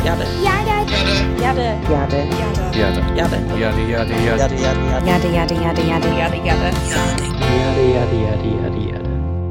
Yada. Yada. Yada. Yada. Yada. Yada. Yada. Yada yada yada. Yada yada yada yada yada yada. Yada.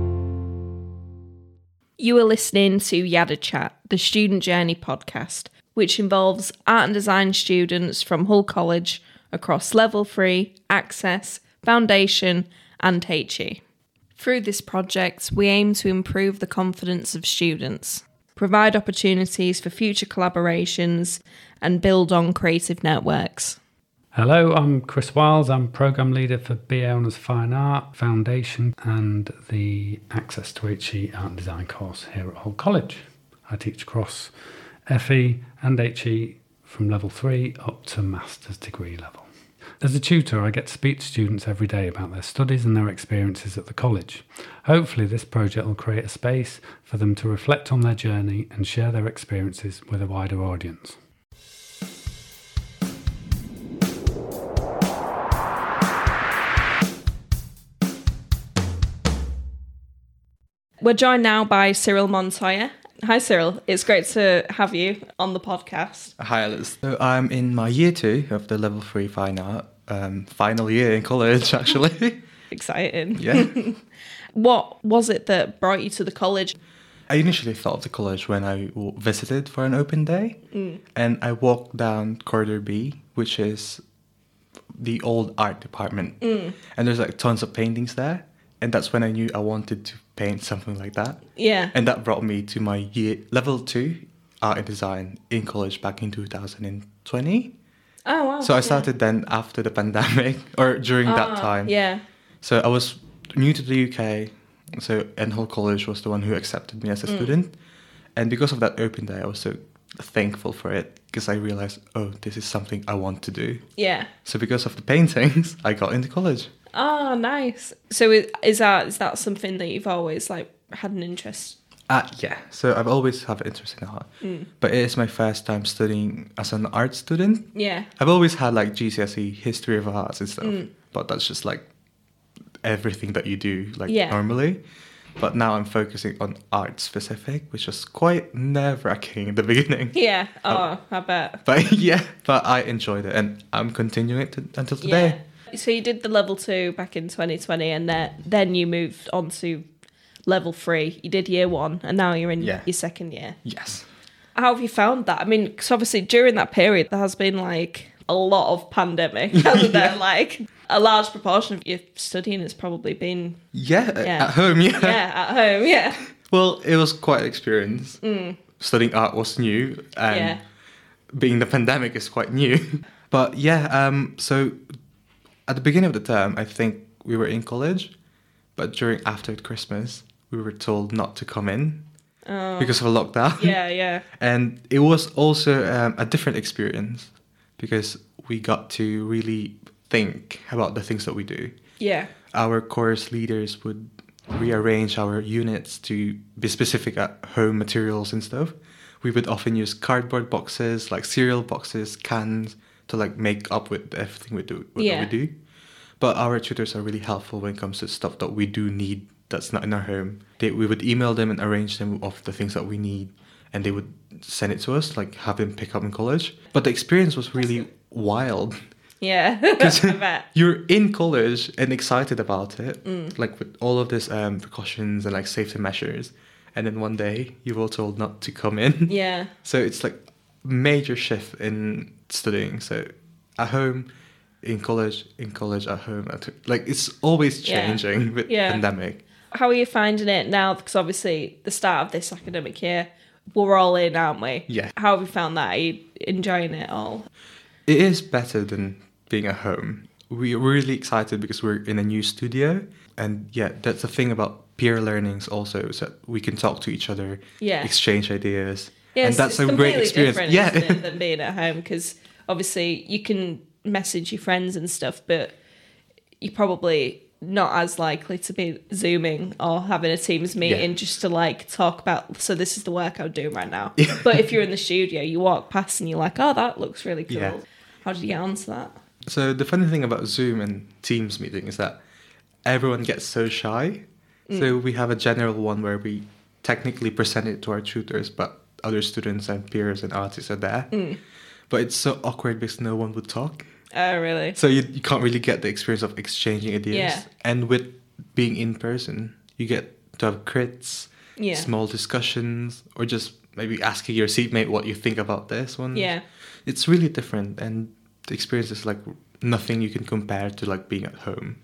You are listening to Yada Chat, the Student Journey podcast, which involves art and design students from Hull College across Level 3, Access, Foundation and HE. Through this project, we aim to improve the confidence of students, provide opportunities for future collaborations and build on creative networks. Hello, I'm Chris Wiles. I'm Programme Leader for BA Honours Fine Art, Foundation and the Access to HE Art and Design course here at Hull College. I teach across FE and HE from Level 3 up to Master's degree level. As a tutor, I get to speak to students every day about their studies and their experiences at the college. Hopefully this project will create a space for them to reflect on their journey and share their experiences with a wider audience. We're joined now by Cyril Montoya. Hi Cyril, it's great to have you on the podcast. Hi Alice. So I'm in my year 2 of the Level 3 Fine Art, final year in college actually. Exciting. Yeah. What was it that brought you to the college? I initially thought of the college when I visited for an open day, and I walked down Corridor B, which is the old art department, and there's like tons of paintings there, and that's when I knew I wanted to paint something like that. Yeah. And that brought me to my Level 2 art and design in college back in 2020. Oh, wow. So I started then after the pandemic or during that time. Yeah. So I was new to the UK, and Hull College was the one who accepted me as a student. And because of that open day, I was so thankful for it because I realized, oh, this is something I want to do. Yeah. So because of the paintings, I got into college. Oh, nice. So is that something that you've always like had an interest? Yeah. So I've always had an interest in art, but it is my first time studying as an art student. Yeah. I've always had like GCSE history of arts and stuff, but that's just like everything that you do like normally. But now I'm focusing on art specific, which was quite nerve-wracking in the beginning. Yeah. Oh, I bet. But but I enjoyed it and I'm continuing it until today. Yeah. So you did the Level 2 back in 2020 and then you moved on to Level 3. You did year 1 and now you're in your second year. Yes. How have you found that? I mean, because obviously during that period there has been like a lot of pandemic, hasn't there? Like a large proportion of your studying has probably been... At home, Yeah, at home, yeah. Well, it was quite an experience. Studying art was new and being the pandemic is quite new. But so at the beginning of the term, I think we were in college, but after Christmas, we were told not to come in because of a lockdown. Yeah. And it was also a different experience because we got to really think about the things that we do. Yeah. Our course leaders would rearrange our units to be specific at home materials and stuff. We would often use cardboard boxes, like cereal boxes, cans, to like make up with everything we do. But our tutors are really helpful when it comes to stuff that we do need that's not in our home. We would email them and arrange them of the things that we need, and they would send it to us, like have them pick up in college. But the experience was really wild. Yeah, Because I bet. you're in college and excited about it, like with all of this precautions and like safety measures. And then one day you were told not to come in. Yeah. So it's like major shift in studying. So at home, in college, at home. Like it's always changing with pandemic. How are you finding it now? Because obviously the start of this academic year, we're all in, aren't we? Yeah. How have you found that? Are you enjoying it all? It is better than being at home. We're really excited because we're in a new studio. And that's the thing about peer learnings also, is that we can talk to each other, exchange ideas. Yeah, and that's a great experience. Isn't it, than being at home, because obviously you can message your friends and stuff, but you're probably not as likely to be Zooming or having a Teams meeting just to like talk about, so this is the work I'm doing right now. But if you're in the studio, you walk past and you're like, oh, that looks really cool. Yeah. How did you get onto that? So the funny thing about Zoom and Teams meeting is that everyone gets so shy. So we have a general one where we technically present it to our tutors, but other students and peers and artists are there. But it's so awkward because no one would talk. Oh, really? So you can't really get the experience of exchanging ideas. Yeah. And with being in person, you get to have crits, Yeah. small discussions, or just maybe asking your seatmate what you think about this one. Yeah. It's really different, and the experience is like nothing you can compare to like being at home.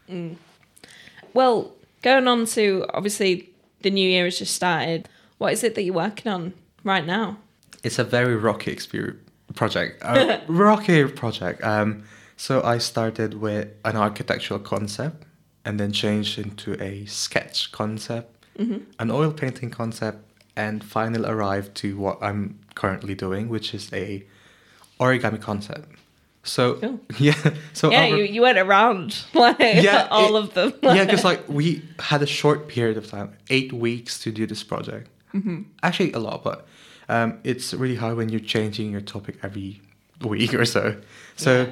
Well, going on to, obviously, the new year has just started. What is it that you're working on right now? It's a very rocky project. Rocky project. So I started with an architectural concept and then changed into a sketch concept, an oil painting concept, and finally arrived to what I'm currently doing, which is a origami concept. So Cool. yeah, so Yeah, our- you went around like all of them. yeah, because like we had a short period of time, 8 weeks to do this project. Actually, a lot, but it's really hard when you're changing your topic every week or so. So Yeah.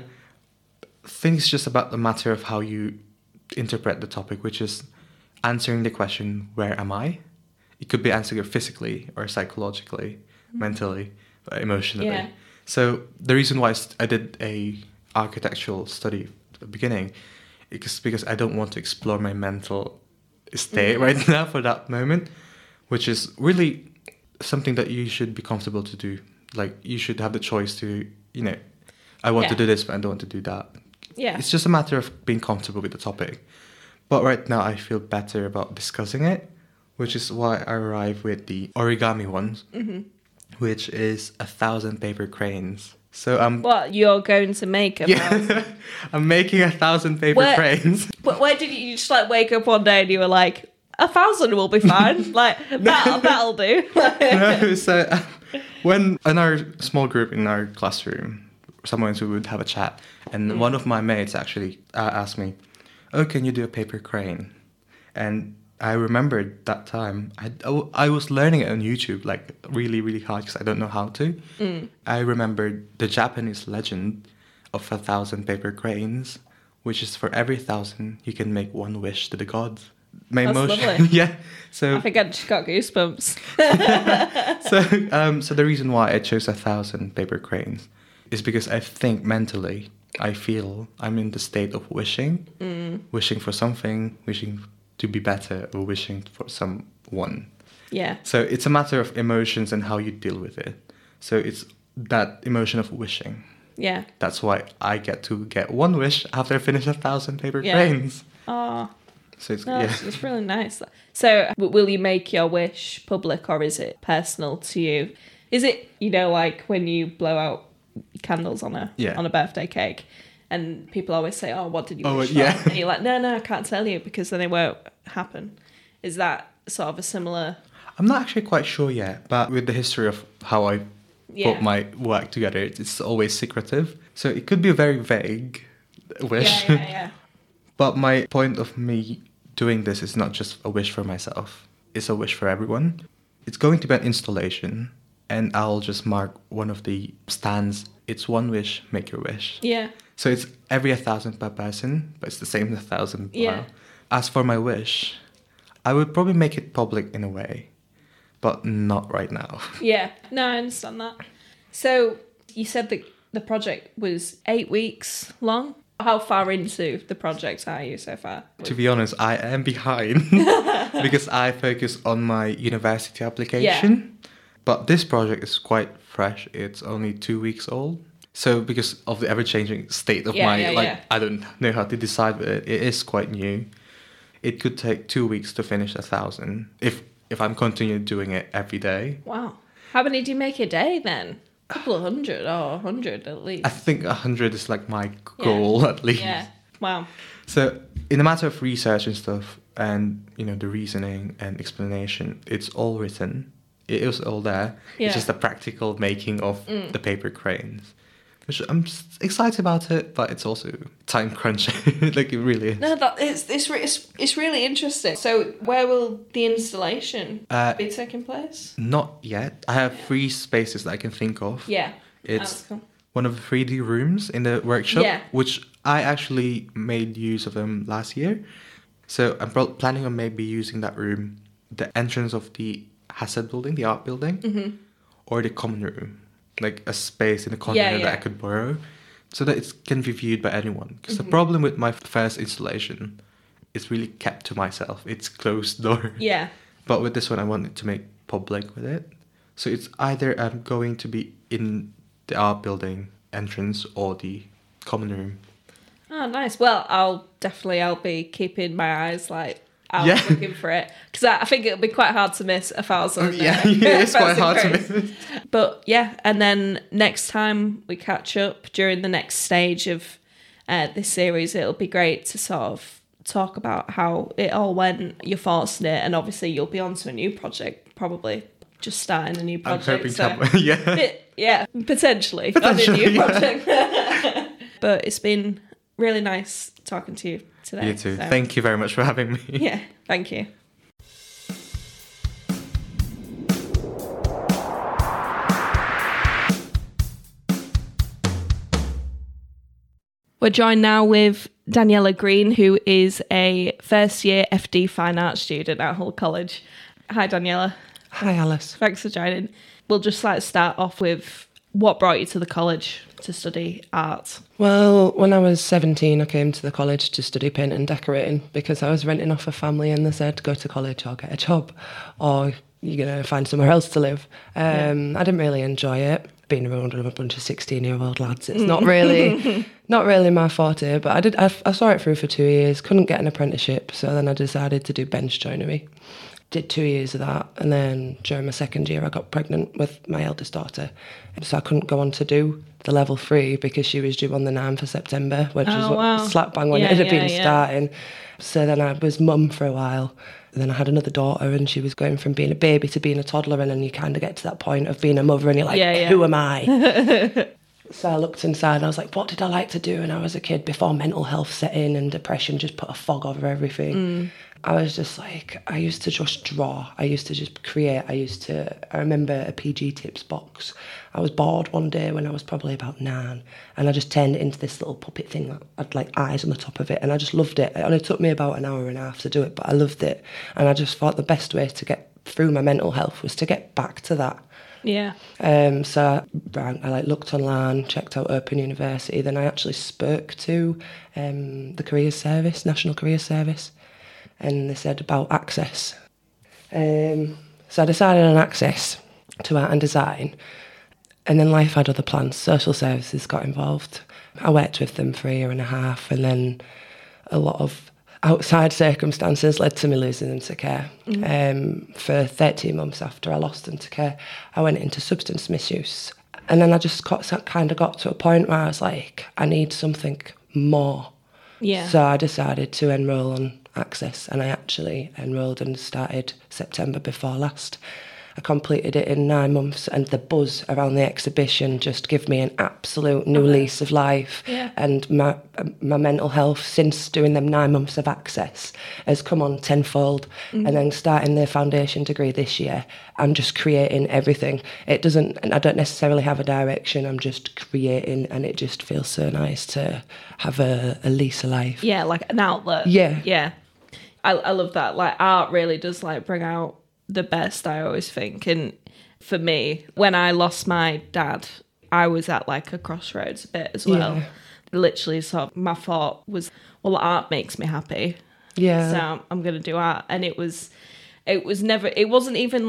I think it's just about the matter of how you interpret the topic, which is answering the question, where am I? It could be answering it physically or psychologically, mentally, emotionally. Yeah. So the reason why I did a architectural study at the beginning is because I don't want to explore my mental state right now for that moment, which is really something that you should be comfortable to do. Like you should have the choice to, I want to Yeah. do this, but I don't want to do that. Yeah. It's just a matter of being comfortable with the topic. But right now I feel better about discussing it, which is why I arrive with the origami ones, which is 1,000 paper cranes. So I'm What, you're going to make a thousand? yeah, I'm making 1,000 paper Where- cranes. But where did you just like wake up one day and you were like, 1,000 will be fine. Like that'll do. No, so when in our small group in our classroom, sometimes we would have a chat, and one of my mates actually asked me, "Oh, can you do a paper crane?" And I remembered that time I was learning it on YouTube, like really, really hard because I don't know how to. I remembered the Japanese legend of 1,000 paper cranes, which is for every 1,000 you can make one wish to the gods. My That's emotion, lovely. yeah. So I think I just got goosebumps. so the reason why I chose 1,000 paper cranes is because I think mentally I feel I'm in the state of wishing for something, wishing to be better, or wishing for someone. Yeah. So it's a matter of emotions and how you deal with it. So it's that emotion of wishing. Yeah. That's why I get to get one wish after I finish 1,000 paper Yeah. cranes. Oh, So it's no, yeah. it's really nice. So will you make your wish public or is it personal to you? Is it, like when you blow out candles on a birthday cake and people always say, oh, what did you wish yeah. for? And you're like, no, I can't tell you because then it won't happen. Is that sort of a similar... I'm not actually quite sure yet, but with the history of how I Yeah. put my work together, it's always secretive. So it could be a very vague wish. Yeah. But my point of me doing this is not just a wish for myself. It's a wish for everyone. It's going to be an installation, and I'll just mark one of the stands. It's one wish, make your wish. Yeah. So it's every 1,000 per person, but it's the same 1,000. Yeah. As for my wish, I would probably make it public in a way, but not right now. Yeah. No, I understand that. So you said that the project was 8 weeks long. How far into the project are you so far? To be honest, I am behind because I focus on my university application. But this project is quite fresh. It's only 2 weeks old. So because of the ever-changing state of I don't know how to decide, but it is quite new. It could take 2 weeks to finish 1,000 if I'm continuing doing it every day. Wow. How many do you make a day then? A couple of hundred or 100 at least. I think 100 is like my goal at least. Yeah. Wow. So in the matter of research and stuff, and the reasoning and explanation, it's all written. It is all there. Yeah. It's just the practical making of the paper cranes. Which I'm excited about it, but it's also time crunch. Like it really is. No, it's really interesting. So where will the installation be taking place? Not yet. I have 3 spaces that I can think of. Yeah. It's That's cool. one of the 3D rooms in the workshop, Yeah. which I actually made use of them last year. So I'm planning on maybe using that room, the entrance of the Hassett building, the art building, or the common room, like a space in the common room that I could borrow, so that it can be viewed by anyone. Because the problem with my first installation is really kept to myself. It's closed door. Yeah. But with this one, I wanted to make public with it. So it's either I'm going to be in the art building entrance or the common room. Oh, nice. Well, I'll be keeping my eyes out looking for it, because I think it'll be quite hard to miss 1,000. It's quite hard to miss. But yeah, and then next time we catch up during the next stage of this series, it'll be great to sort of talk about how it all went, your thoughts on it, and obviously you'll be on to a new project, probably just starting a new project. Potentially on a new project. But it's been really nice talking to you today. You too. So. Thank you very much for having me. Yeah, thank you. We're joined now with Daniela Green, who is a first year FD Fine Arts student at Hull College. Hi, Daniela. Hi, Alice. Thanks for joining. We'll just start off with what brought you to the college to study art. Well, when I was 17, I came to the college to study paint and decorating because I was renting off a family and they said, go to college or get a job or you're going to find somewhere else to live. I didn't really enjoy it. Being around a bunch of 16-year-old lads, it's not really my forte, but I saw it through for 2 years, couldn't get an apprenticeship, so then I decided to do bench joinery. Did 2 years of that, and then during my second year I got pregnant with my eldest daughter, so I couldn't go on to do the level 3 because she was due on the 9th of September, which was slap bang when it had been starting. So then I was mum for a while. And then I had another daughter and she was going from being a baby to being a toddler, and then you kind of get to that point of being a mother and you're like, who am I? So I looked inside and I was like, what did I like to do when I was a kid before mental health set in and depression just put a fog over everything? I was just like, I used to just draw. I used to just create. I remember a PG Tips box. I was bored one day when I was probably about 9 and I just turned it into this little puppet thing that had like eyes on the top of it, and I just loved it. It only took me about an hour and a half to do it, but I loved it. And I just thought the best way to get through my mental health was to get back to that. Yeah. So I looked online, checked out Open University, then I actually spoke to the Careers Service, National Careers Service, and they said about access. So I decided on access to art and design, and then life had other plans. Social services got involved. I worked with them for a year and a half, and then a lot of outside circumstances led to me losing them to care. For 13 months after I lost them to care, I went into substance misuse. And then I just got to a point where I was like, I need something more. Yeah. So I decided to enrol on Access, and I actually enrolled and started September before last. I completed it in 9 months, and the buzz around the exhibition just gave me an absolute new lease of life. Yeah. And my mental health since doing them 9 months of Access has come on tenfold. And then starting the foundation degree this year, I'm just creating everything. I don't necessarily have a direction, I'm just creating, and it just feels so nice to have a lease of life. Yeah, like an outlet. Yeah. Yeah. I love that. Like, art really does bring out the best, I always think. And for me, when I lost my dad, I was at a crossroads a bit as well. Yeah. Literally, sort of my thought was, well, art makes me happy. Yeah. So I'm going to do art. And it wasn't even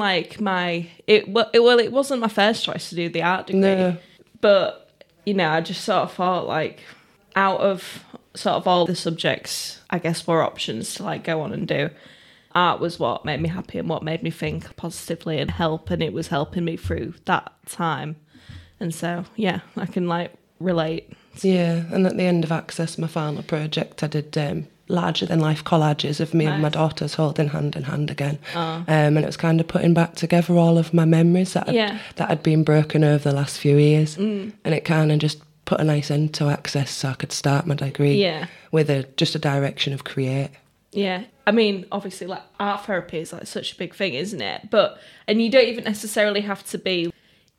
it wasn't my first choice to do the art degree. No. But, I just sort of thought out of sort of all the subjects, I guess, were options to go on and do. Art was what made me happy and what made me think positively and help, and it was helping me through that time. And so, yeah, I can relate. Yeah, and at the end of Access, my final project, I did larger than life collages of me and my daughters holding hand in hand again. And it was kind of putting back together all of my memories that had been broken over the last few years. And it kind of just put a nice end to Access so I could start my degree with just a direction of create. Yeah, I mean, obviously, art therapy is such a big thing, isn't it? And you don't even necessarily have to be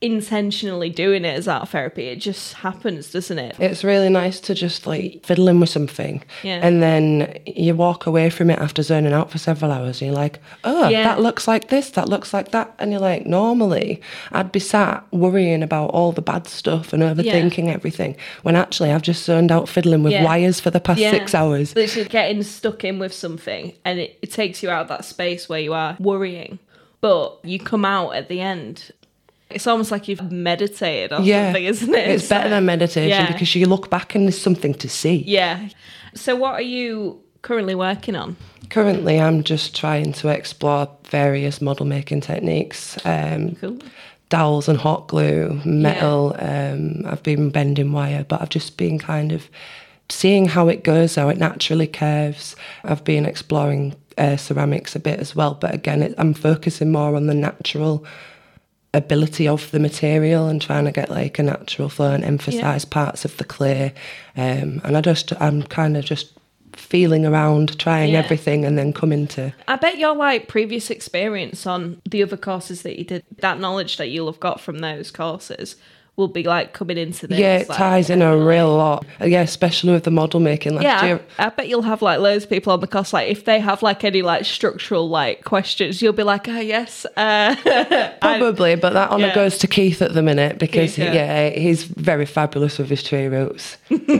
intentionally doing it as art therapy. It just happens, doesn't it? It's really nice to just like fiddle in with something, Yeah. and then you walk away from it after zoning out for several hours and you're like, oh, Yeah. that looks like this, that looks like that. And you're like, normally I'd be sat worrying about all the bad stuff and overthinking everything, when actually I've just zoned out fiddling with Yeah. wires for the past 6 hours. Literally getting stuck in with something, and it takes you out of that space where you are worrying, but you come out at the end. It's almost like you've meditated or something, isn't it? It's better than meditation, Yeah. because you look back and there's something to see. Yeah. So what are you currently working on? Currently, I'm just trying to explore various model making techniques. Cool. Dowels and hot glue, metal. I've been bending wire, but I've just been kind of seeing how it goes, how it naturally curves. I've been exploring ceramics a bit as well, but again, I'm focusing more on the natural ability of the material and trying to get like a natural flow and emphasize parts of the clay. And I'm kind of just feeling around, trying everything, and then coming to... I bet your like previous experience on the other courses that you did, that knowledge that you'll have got from those courses will be like coming into this. Yeah, it like, ties in a real lot. Yeah, especially with the model making last Yeah, year. I bet you'll have like loads of people on the course. Like if they have like any like structural like questions, you'll be like, oh yes. Probably, but that honour Yeah. goes to Keith at the minute, because Keith, yeah. he's very fabulous with his tree roots.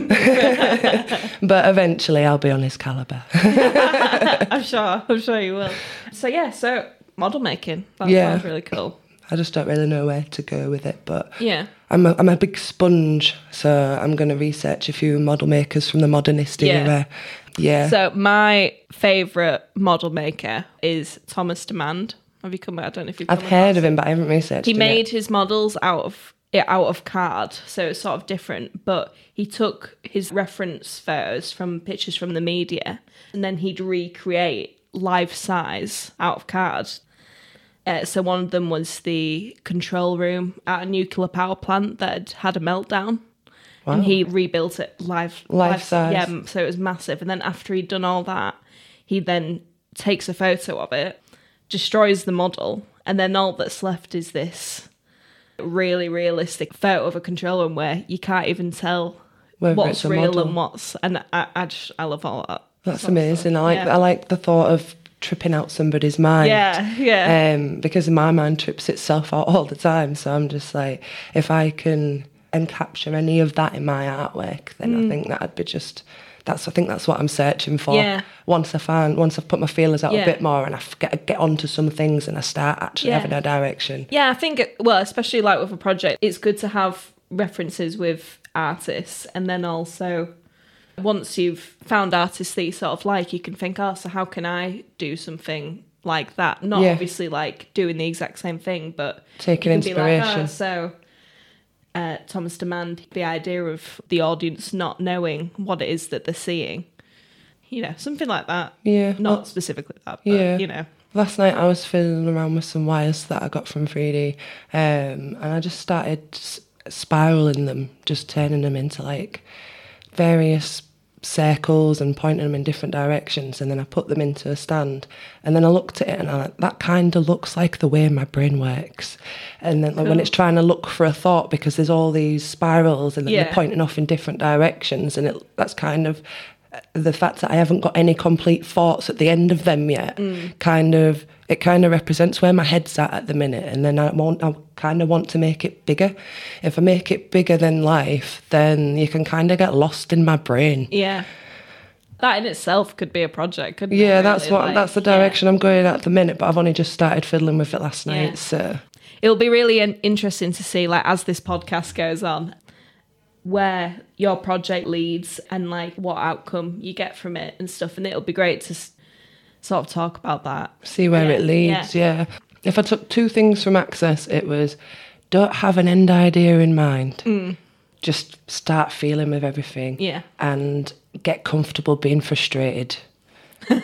But eventually I'll be on his calibre. I'm sure you will. So model making. That sounds really cool. I just don't really know where to go with it, but Yeah. I'm a big sponge, so I'm going to research a few model makers from the modernist era. Yeah. So my favourite model maker is Thomas Demand. Have you come? I don't know if you've. I've heard of him, but I haven't researched He him made yet. his models out of card, so it's sort of different. But he took his reference photos from pictures from the media, and then he'd recreate life size out of card. So one of them was the control room at a nuclear power plant that had a meltdown. Wow. And he rebuilt it life size. Yeah, so it was massive. And then after he'd done all that, he then takes a photo of it, destroys the model, and then all that's left is this really realistic photo of a control room where you can't even tell Whether what's it's a real model. and what's. And I love all that. That's sort of amazing. stuff. I like the thought of tripping out somebody's mind. Yeah. Because my mind trips itself out all the time. So I'm just like, if I can capture any of that in my artwork, then I think that'd be just... I think that's what I'm searching for. Yeah. Once I've put my feelers out Yeah. a bit more, and I get onto some things, and I start actually Yeah. having a direction. Yeah, I think, especially like with a project, it's good to have references with artists, and then also once you've found artists that you sort of like, you can think, oh, so how can I do something like that? Not Yeah. obviously like doing the exact same thing, but Taking you can be like, inspiration. oh, so Thomas Demand, the idea of the audience not knowing what it is that they're seeing, something like that. Yeah. Not specifically that, but Yeah. Last night I was fiddling around with some wires that I got from 3D, and I just started spiraling them, just turning them into like various circles and pointing them in different directions, and then I put them into a stand, and then I looked at it and I like, that kind of looks like the way my brain works. And then like, when it's trying to look for a thought, because there's all these spirals and then they're pointing off in different directions, and that's kind of the fact that I haven't got any complete thoughts at the end of them yet. Kind of represents where my head's at the minute, and then I kind of want to make it bigger. If I make it bigger than life, then you can kind of get lost in my brain. Yeah. That in itself could be a project, couldn't it? Yeah, really? that's the direction I'm going at the minute, but I've only just started fiddling with it last night, Yeah. so... It'll be really interesting to see, like, as this podcast goes on, where your project leads and, like, what outcome you get from it and stuff. And it'll be great to sort of talk about that. See where it leads, yeah. If I took two things from Access, it was don't have an end idea in mind. Just start feeling with everything. Yeah. And get comfortable being frustrated. And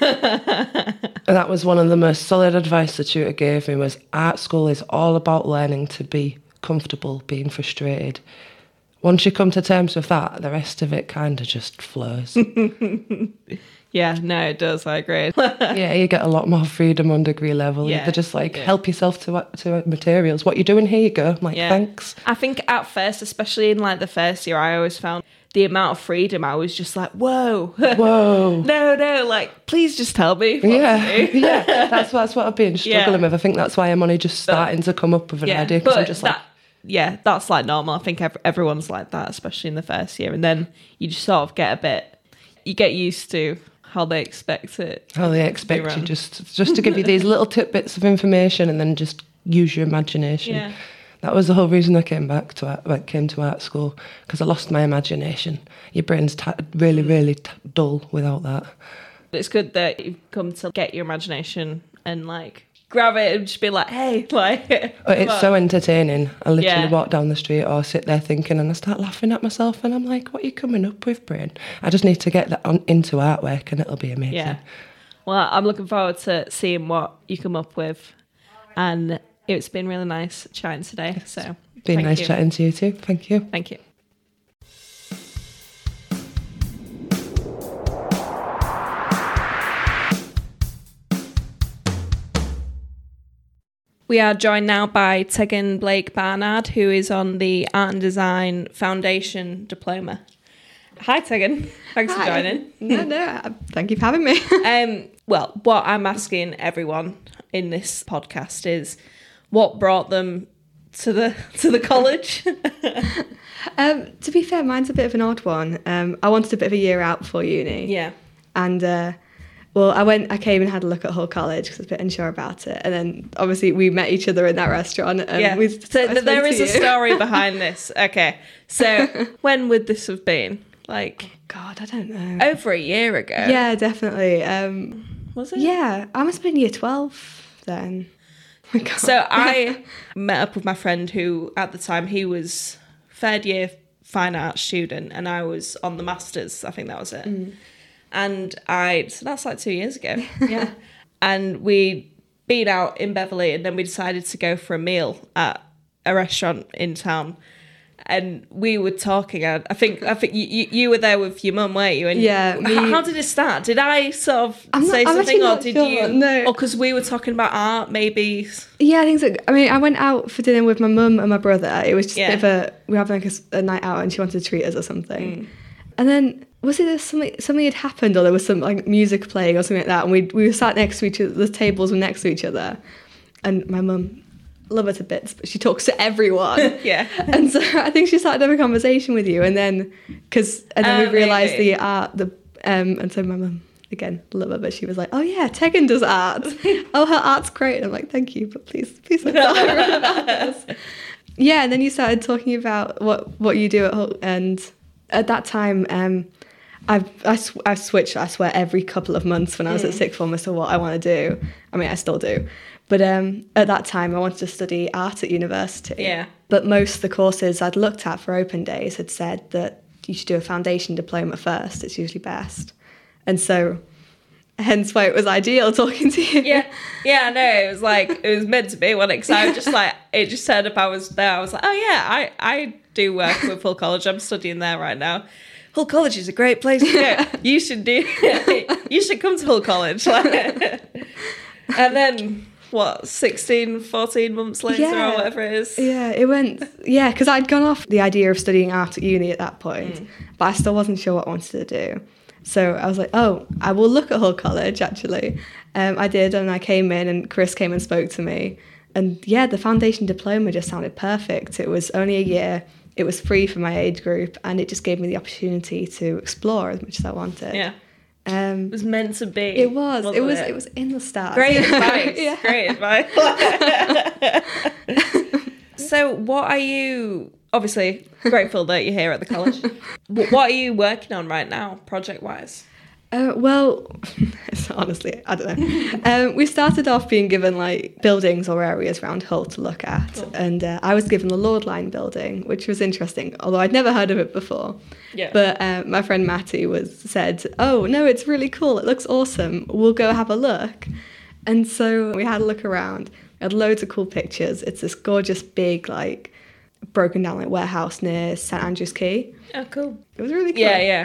that was one of the most solid advice the tutor gave me, was art school is all about learning to be comfortable being frustrated. Once you come to terms with that, the rest of it kind of just flows. Yeah, no, it does. I agree. Yeah, you get a lot more freedom on degree level. Yeah, They're just like, yeah. help yourself to materials. What you doing? Here you go. I'm like, thanks. I think at first, especially in like the first year, I always found the amount of freedom, I was just like, whoa. Whoa. No, like, please just tell me. What to do. Yeah. That's what I've been struggling with. I think that's why I'm only just starting to come up with an idea, because I'm just like... that's like normal. I think everyone's like that, especially in the first year. And then you just sort of you get used to how they expect it. How they expect you just to give you these little tidbits of information and then just use your imagination. Yeah. That was the whole reason I came to art school, because I lost my imagination. Your brain's really dull without that. It's good that you've come to get your imagination and like grab it and just be like, hey, like. It's so entertaining. I literally walk down the street or sit there thinking, and I start laughing at myself, and I'm like, what are you coming up with, brain? I just need to get that into artwork and it'll be amazing. Yeah. Well, I'm looking forward to seeing what you come up with. And it's been really nice chatting today. So been nice chatting to you too. Thank you. Thank you. We are joined now by Tegan Blake Barnard, who is on the Art and Design Foundation Diploma. Hi, Tegan. Thanks for joining. No, thank you for having me. Well, what I'm asking everyone in this podcast is, what brought them to the college? To be fair, mine's a bit of an odd one. I wanted a bit of a year out before uni. Yeah. And I came and had a look at Hull College because I was a bit unsure about it. And then obviously we met each other in that restaurant. And so there is a story behind this. Okay. So when would this have been? Like, God, I don't know. Over a year ago. Yeah, definitely. Was it? Yeah, I must have been year 12 then. Oh my God. So I met up with my friend who, at the time, he was third year fine arts student and I was on the masters. I think that was it. And so that's like 2 years ago. Yeah. And we'd been out in Beverley and then we decided to go for a meal at a restaurant in town. And we were talking. I think you were there with your mum, weren't you? And yeah. How did it start? Did I sort of say something, or did you? No. Or because we were talking about art, maybe. Yeah, I think so. I mean, I went out for dinner with my mum and my brother. It was just a bit of we were having like a night out, and she wanted to treat us or something. And then was it something had happened, or there was some like music playing or something like that, and we were sat next to each other. The tables were next to each other, and my mum. Love her to bits, but she talks to everyone. Yeah. And so I think she started having a conversation with you, and then we realised the art, and so my mum, again, love her, but she was like, oh yeah, Tegan does art. Oh, her art's great. And I'm like, thank you, but please don't tell her about this. Yeah, and then you started talking about what you do at Hull, and at that time, I've switched, I swear, every couple of months when I was at sixth form as to what I want to do. I mean, I still do. But at that time, I wanted to study art at university. Yeah. But most of the courses I'd looked at for open days had said that you should do a foundation diploma first. It's usually best. And so, hence why it was ideal talking to you. Yeah. Yeah, I know. It was like, it was meant to be, wasn't it? Because I was just like, it just turned up, I was there. I was like, oh yeah, I do work with Hull College. I'm studying there right now. Hull College is a great place to go. You should come to Hull College. And then... 14 months later or whatever it is? Yeah, it went... Yeah, because I'd gone off the idea of studying art at uni at that point, but I still wasn't sure what I wanted to do. So I was like, oh, I will look at Hull College, actually. I did, and I came in, and Chris came and spoke to me. And yeah, the foundation diploma just sounded perfect. It was only a year. It was free for my age group, and it just gave me the opportunity to explore as much as I wanted. Yeah. It was meant to be. It was. It was in the stars. Great advice. Yeah. Great advice. So, what are you? Obviously, grateful that you're here at the college. What are you working on right now, project-wise? Well, honestly, I don't know. We started off being given like buildings or areas around Hull to look at, and I was given the Lord Line building, which was interesting, although I'd never heard of it before. Yeah. But my friend Matty said, "Oh no, it's really cool. It looks awesome. We'll go have a look." And so we had a look around. We had loads of cool pictures. It's this gorgeous big broken down warehouse near St Andrew's Quay. Oh, cool. It was really cool. Yeah, yeah.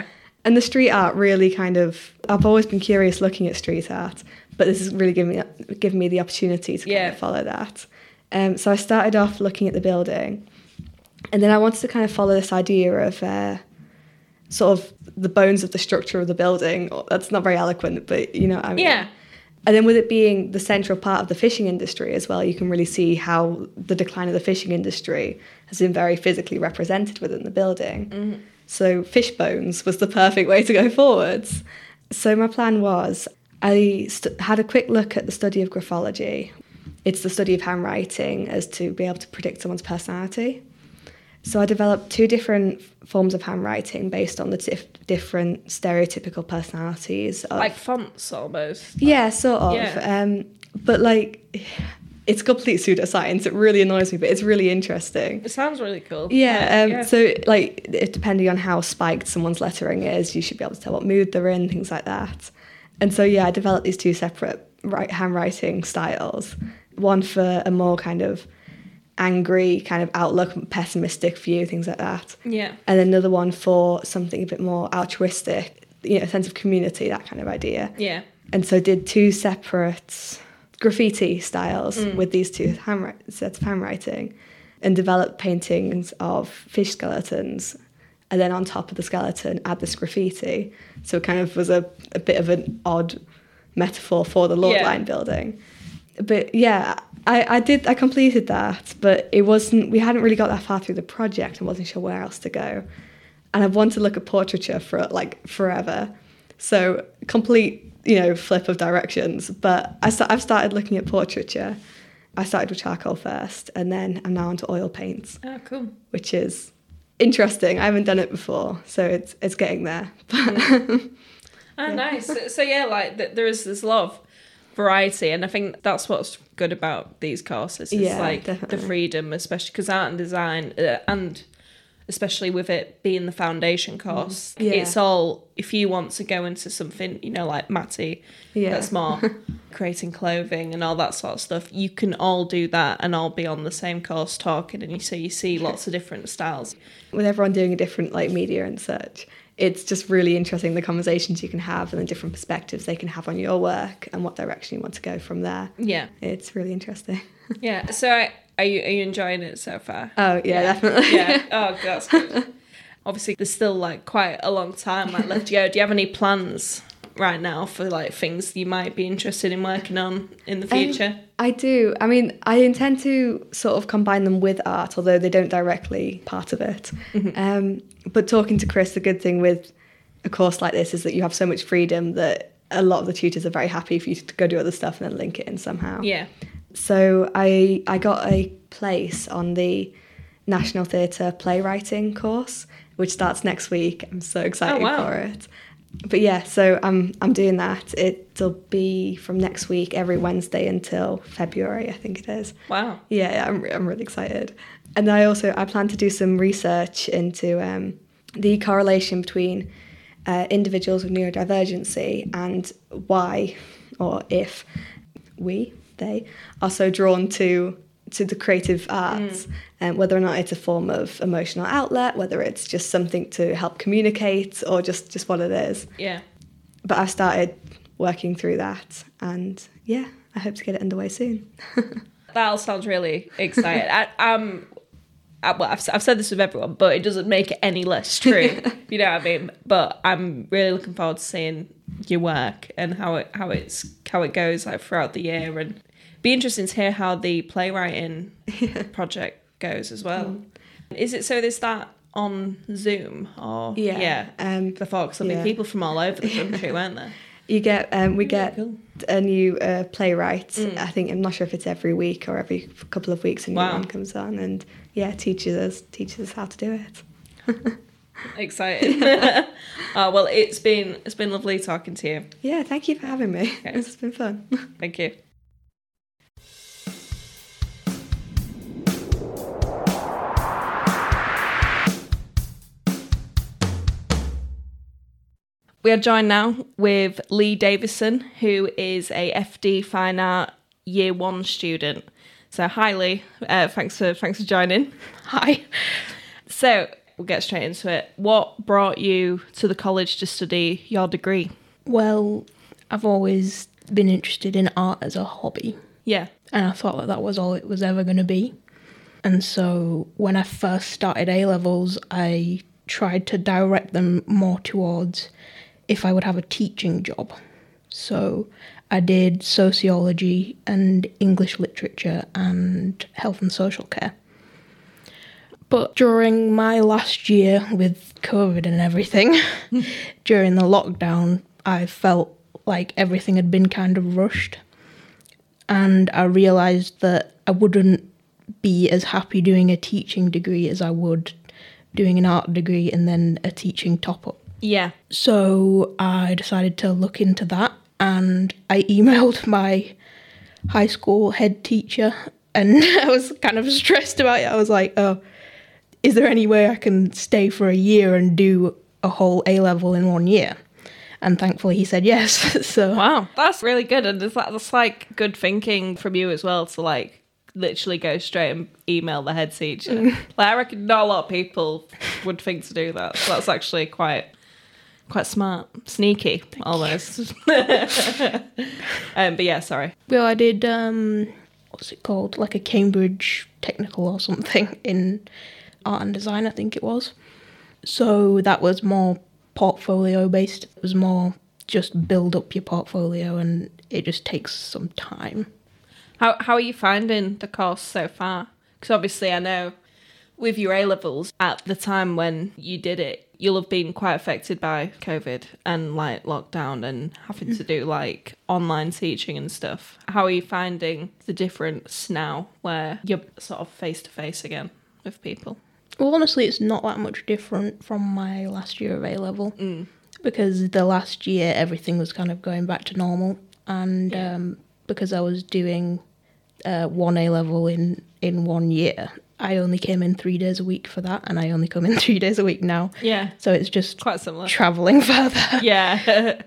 And the street art really I've always been curious looking at street art, but this is really giving me the opportunity to kind of follow that. So I started off looking at the building, and then I wanted to kind of follow this idea of sort of the bones of the structure of the building. That's not very eloquent, but you know what I mean. Yeah. And then with it being the central part of the fishing industry as well, you can really see how the decline of the fishing industry has been very physically represented within the building. Mm-hmm. So fish bones was the perfect way to go forwards. So my plan was, I had a quick look at the study of graphology. It's the study of handwriting as to be able to predict someone's personality. So I developed 2 different forms of handwriting based on the different stereotypical personalities. Like fonts almost. Yeah, sort of. Yeah. But like, it's complete pseudoscience. It really annoys me, but it's really interesting. It sounds really cool. Yeah. So like, depending on how spiked someone's lettering is, you should be able to tell what mood they're in, things like that. And so, yeah, I developed these 2 separate handwriting styles. One for a more kind of angry kind of outlook, pessimistic view, things like that. Yeah. And then another one for something a bit more altruistic, you know, a sense of community, that kind of idea. Yeah. And so did 2 separate graffiti styles with these 2 sets of handwriting, and developed paintings of fish skeletons, and then on top of the skeleton add this graffiti. So it kind of was a bit of an odd metaphor for the Lord Line building. But yeah, I completed that, but we hadn't really got that far through the project and wasn't sure where else to go. And I've wanted to look at portraiture for like forever. So complete, you know, flip of directions. But I've started looking at portraiture. I started with charcoal first, and then I'm now onto oil paints. Oh, cool. Which is interesting. I haven't done it before, so it's getting there. Nice. So yeah, like there's a lot of variety, and I think that's what's good about these courses. It's like definitely. The freedom, especially because art and design, and especially with it being the foundation course, it's all, if you want to go into something, you know, like Matty, that's more creating clothing and all that sort of stuff, you can all do that and all be on the same course talking, and you see lots of different styles. With everyone doing a different like media and such, it's just really interesting the conversations you can have and the different perspectives they can have on your work and what direction you want to go from there. Yeah. It's really interesting. Yeah. So are you enjoying it so far? Oh, yeah. Definitely. Yeah. Oh, that's good. Obviously, there's still like quite a long time left to go. Do you have any plans right now for like things you might be interested in working on in the future? I do. I mean, I intend to sort of combine them with art, although they don't directly part of it. Mm-hmm. But talking to Chris, the good thing with a course like this is that you have so much freedom that a lot of the tutors are very happy for you to go do other stuff and then link it in somehow. Yeah. So I got a place on the National Theatre playwriting course, which starts next week. I'm so excited for it. But yeah, so I'm doing that. It'll be from next week, every Wednesday until February, I think it is. Wow. Yeah, I'm really excited. And I plan to do some research into the correlation between individuals with neurodivergency and why, or if they are so drawn to the creative arts, and whether or not it's a form of emotional outlet, whether it's just something to help communicate, or just what it is. Yeah. But I've started working through that, and yeah, I hope to get it underway soon. That all sounds really exciting. I've said this with everyone, but it doesn't make it any less true. You know what I mean? But I'm really looking forward to seeing your work and how it goes like throughout the year, and be interesting to hear how the playwriting project goes as well. Is that on Zoom or before? Because there'll be people from all over the country, weren't there? You get we get a new playwright. I think, I'm not sure if it's every week or every couple of weeks a new one comes on, and teaches us how to do it. Exciting. Oh, well, it's been lovely talking to you. Yeah, thank you for having me. Okay. It's been fun. Thank you. We are joined now with Lee Davison, who is a FD Fine Art Year 1 student. So hi Lee, thanks for joining. Hi. So we'll get straight into it. What brought you to the college to study your degree? Well, I've always been interested in art as a hobby, Yeah. and I thought that was all it was ever going to be. And so when I first started A-levels, I tried to direct them more towards if I would have a teaching job. So I did sociology and English literature and health and social care. But during my last year with COVID and everything, during the lockdown, I felt like everything had been kind of rushed. And I realised that I wouldn't be as happy doing a teaching degree as I would doing an art degree and then a teaching top-up. Yeah. So I decided to look into that, and I emailed my high school head teacher, and I was kind of stressed about it. I was like, oh, is there any way I can stay for a year and do a whole A-level in 1 year? And thankfully he said yes. So Wow, that's really good. And that's like good thinking from you as well to like literally go straight and email the head teacher. Like, I reckon not a lot of people would think to do that. So that's actually quite smart. Sneaky, almost. But yeah, sorry. Well, I did, what's it called? Like a Cambridge technical or something in art and design, I think it was. So that was more portfolio based. It was more just build up your portfolio, and it just takes some time. How are you finding the course so far? Because obviously I know with your A-levels, at the time when you did it, you'll have been quite affected by COVID and like lockdown and having to do like online teaching and stuff. How are you finding the difference now where you're sort of face to face again with people? Well, honestly, it's not that much different from my last year of A-level because the last year everything was kind of going back to normal, and because I was doing one A-level in 1 year, I only came in 3 days a week for that, and I only come in 3 days a week now. Yeah. So it's just Quite similar. travelling further. Yeah.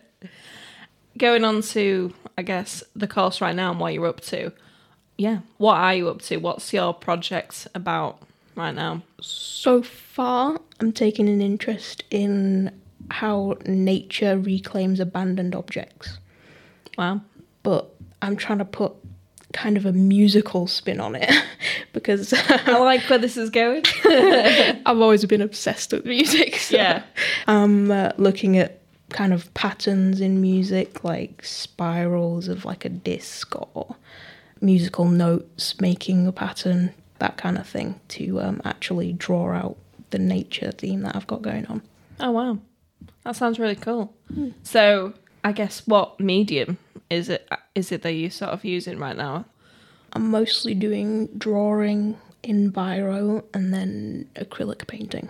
Going on to, I guess, the course right now and what you're up to. Yeah. What are you up to? What's your project about right now? So far, I'm taking an interest in how nature reclaims abandoned objects. Wow. But I'm trying to put kind of a musical spin on it because I like where this is going. I've always been obsessed with music. So Yeah. I'm looking at kind of patterns in music, like spirals of like a disc or musical notes making a pattern, that kind of thing, to actually draw out the nature theme that I've got going on. Oh, wow. That sounds really cool. So I guess what medium is it that you're sort of using right now? I'm mostly doing drawing in biro and then acrylic painting.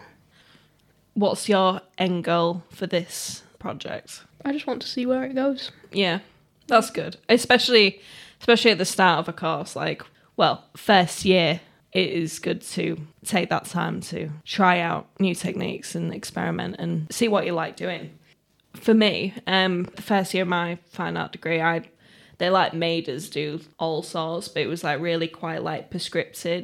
What's your end goal for this project? I just want to see where it goes. Yeah, that's good. Especially at the start of a course, like, well, first year, it is good to take that time to try out new techniques and experiment and see what you like doing. For me, the first year of my fine art degree, they like made us do all sorts, but it was like really quite like prescripted,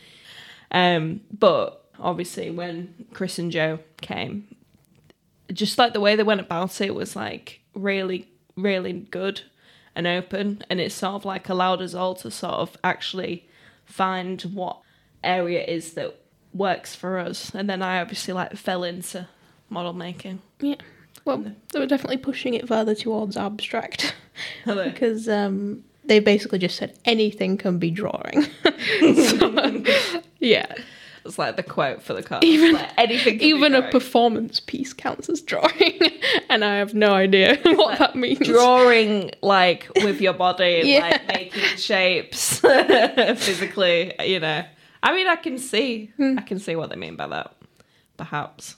and but obviously when Chris and Joe came, just like the way they went about it was like really, really good and open, and it sort of like allowed us all to sort of actually find what area it is that works for us. And then I obviously like fell into model making. Yeah. Well, they were definitely pushing it further towards abstract. Are they? Because they basically just said anything can be drawing. So, yeah. It's like the quote for the course. Even, like, anything can be even a drawing. performance piece counts as drawing. And I have no idea what that means. Drawing like with your body, Yeah. like making shapes physically, you know. I mean, I can see what they mean by that. Perhaps.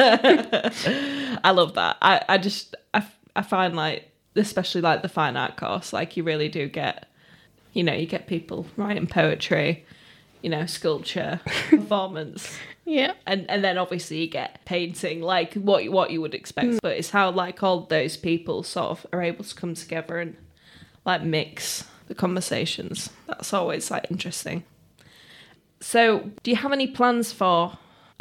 I love that. I find like, especially like the fine art course, like you really do get, you know, you get people writing poetry, you know, sculpture, performance. Yeah. And then obviously you get painting, like what you would expect. But it's how like all those people sort of are able to come together and like mix the conversations. That's always like interesting. So do you have any plans for